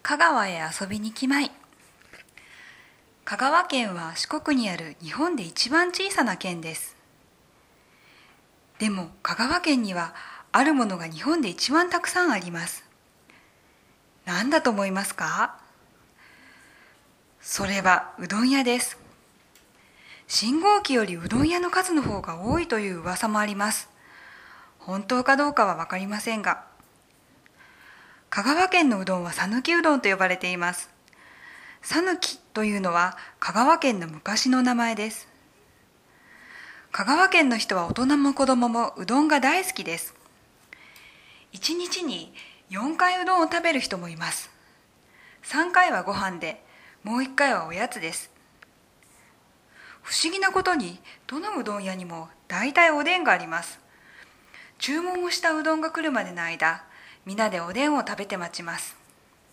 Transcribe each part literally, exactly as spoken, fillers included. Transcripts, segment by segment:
香川へ遊びに来まい。香川県は四国にある日本で一番小さな県です。でも香川県にはあるものが日本で一番たくさんあります。何だと思いますか？それはうどん屋です。信号機よりうどん屋の数の方が多いという噂もあります。本当かどうかはわかりませんが、香川県のうどんは讃岐うどんと呼ばれています。讃岐というのは香川県の昔の名前です。香川県の人は大人も子供もうどんが大好きです。一日によんかいうどんを食べる人もいます。さんかいはご飯で、もういっかいはおやつです。不思議なことに、どのうどん屋にも大体おでんがあります。注文をしたうどんが来るまでの間、皆でおでんを食べて待ちます。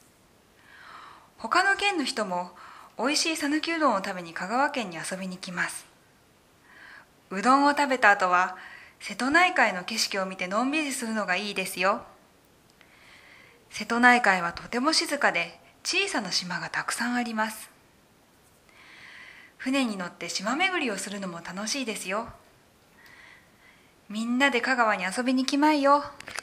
他の県の人も美味しい讃岐うどんを食べに香川県に遊びに来ます。うどんを食べた後は瀬戸内海の景色を見てのんびりするのがいいですよ。瀬戸内海はとても静かで小さな島がたくさんあります。船に乗って島巡りをするのも楽しいですよ。みんなで香川に遊びに来まいよ。